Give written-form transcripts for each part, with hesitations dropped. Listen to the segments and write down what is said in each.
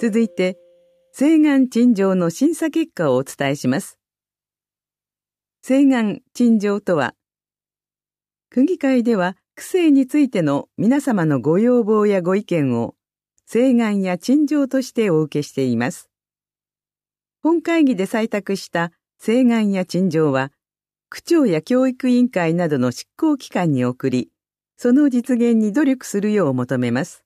続いて、請願陳情の審査結果をお伝えします。請願陳情とは、区議会では区政についての皆様のご要望やご意見を請願や陳情としてお受けしています。本会議で採択した請願や陳情は、区長や教育委員会などの執行機関に送り、その実現に努力するよう求めます。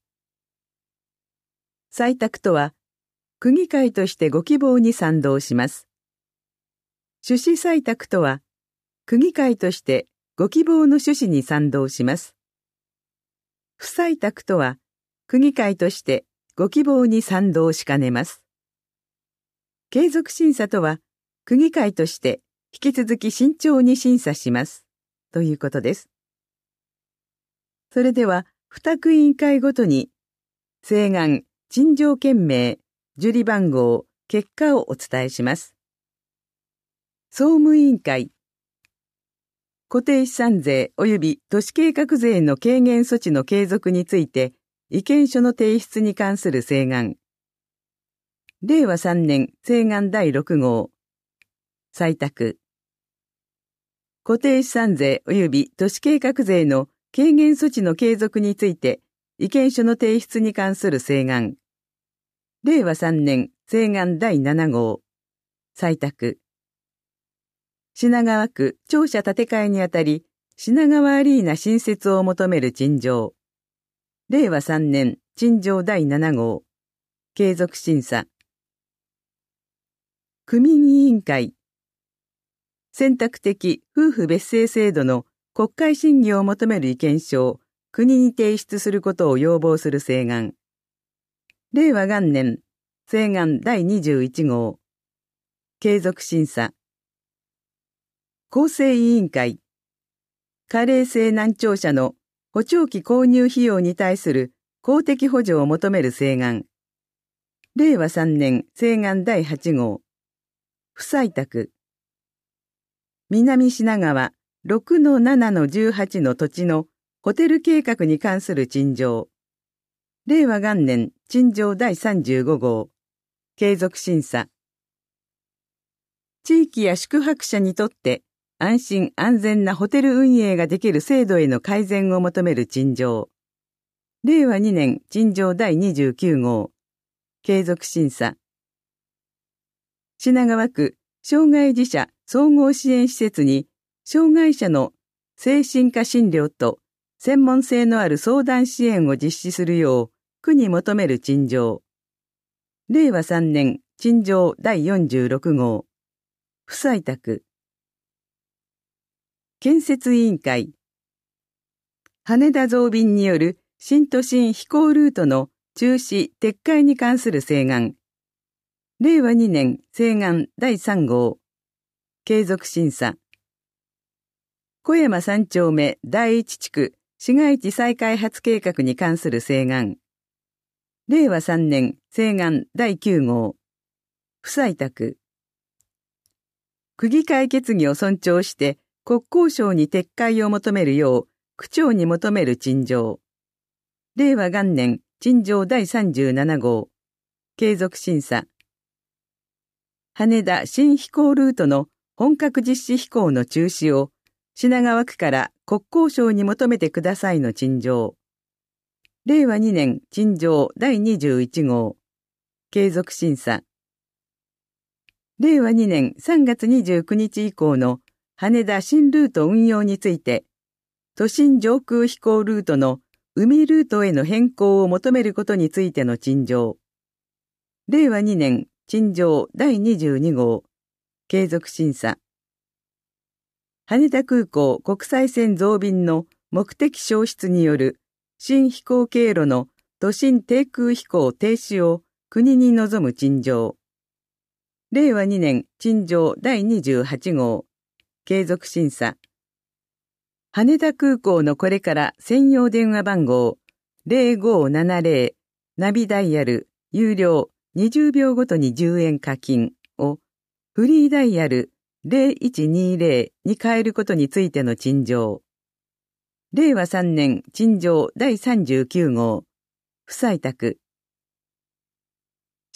採択とは、区議会としてご希望に賛同します。趣旨採択とは、区議会としてご希望の趣旨に賛同します。不採択とは、区議会としてご希望に賛同しかねます。継続審査とは、区議会として引き続き慎重に審査します。ということです。それでは、2区委員会ごとに、請願、陳情件名、受理番号、結果をお伝えします。総務委員会。固定資産税及び都市計画税の軽減措置の継続について、意見書の提出に関する請願。令和3年請願第6号。採択。固定資産税及び都市計画税の軽減措置の継続について、意見書の提出に関する請願。令和3年請願第7号。採択。品川区庁舎建て替えにあたり、品川アリーナ新設を求める陳情。令和3年陳情第7号。継続審査。区民委員会。選択的夫婦別姓制度の国会審議を求める意見書を国に提出することを要望する請願。令和元年請願第21号。継続審査。公正委員会。加齢性難聴者の補聴器購入費用に対する公的補助を求める請願。令和3年請願第8号。不採択。南品川 6-7-18 の土地のホテル計画に関する陳情。令和元年陳情第35号。継続審査。地域や宿泊者にとって安心安全なホテル運営ができる制度への改善を求める陳情。令和2年陳情第29号。継続審査。品川区障害児者総合支援施設に障害者の精神科診療と専門性のある相談支援を実施するよう区に求める陳情。令和3年陳情第46号。不採択。建設委員会。羽田増便による新都心飛行ルートの中止撤回に関する請願。令和2年請願第3号。継続審査。小山3丁目第1地区市街地再開発計画に関する請願。令和3年請願第9号。不採択。区議会決議を尊重して国交省に撤回を求めるよう区長に求める陳情。令和元年陳情第37号。継続審査。羽田新飛行ルートの本格実施飛行の中止を品川区から国交省に求めてくださいの陳情。令和2年陳情第21号。継続審査。令和2年3月29日以降の羽田新ルート運用について、都心上空飛行ルートの海ルートへの変更を求めることについての陳情。令和2年陳情第22号。継続審査。羽田空港国際線増便の目的消失による新飛行経路の都心低空飛行停止を国に望む陳情。令和2年陳情第28号。継続審査。羽田空港のこれから専用電話番号0570ナビダイヤル有料20秒ごとに10円課金をフリーダイヤル0120に変えることについての陳情。令和3年陳情第39号。不採択。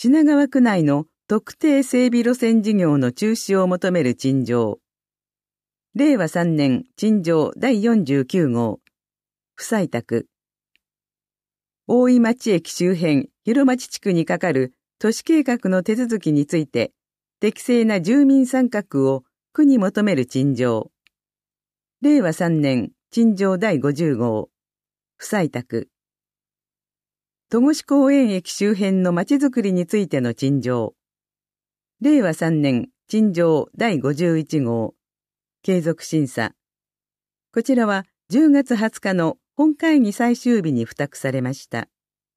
品川区内の特定整備路線事業の中止を求める陳情。令和3年陳情第49号。不採択。大井町駅周辺広町地区にかかる都市計画の手続きについて、適正な住民参画を区に求める陳情。令和3年陳情第50号。不採択。戸越公園駅周辺の町づくりについての陳情。令和3年陳情第51号。継続審査。こちらは10月20日の本会議最終日に付託されました。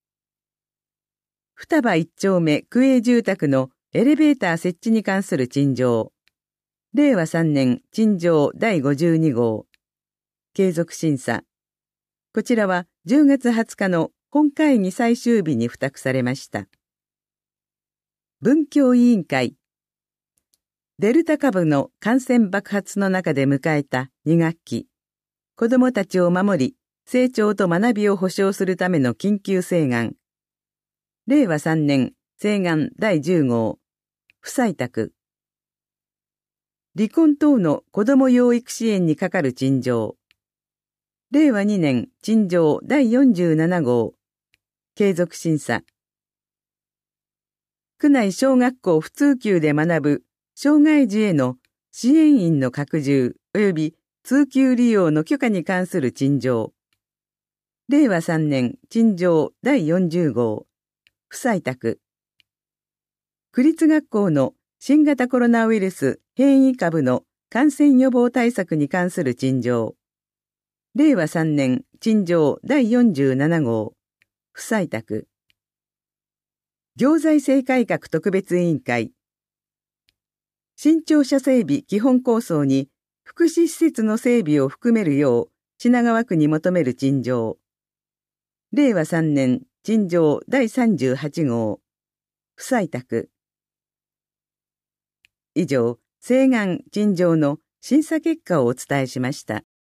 双葉1丁目区営住宅のエレベーター設置に関する陳情。令和3年陳情第52号。継続審査。こちらは10月20日の本会議最終日に付託されました。文教委員会。デルタ株の感染爆発の中で迎えた2学期。子どもたちを守り、成長と学びを保障するための緊急請願。令和3年請願第10号。不採択。離婚等の子ども養育支援にかかる陳情。令和2年陳情第47号。継続審査。区内小学校普通級で学ぶ障害児への支援員の拡充及び通級利用の許可に関する陳情。令和3年陳情第40号。不採択。区立学校の新型コロナウイルス変異株の感染予防対策に関する陳情。令和3年陳情第47号。不採択。行財政改革特別委員会。新庁舎整備基本構想に福祉施設の整備を含めるよう品川区に求める陳情。令和3年陳情第38号。不採択。以上、請願陳情の審査結果をお伝えしました。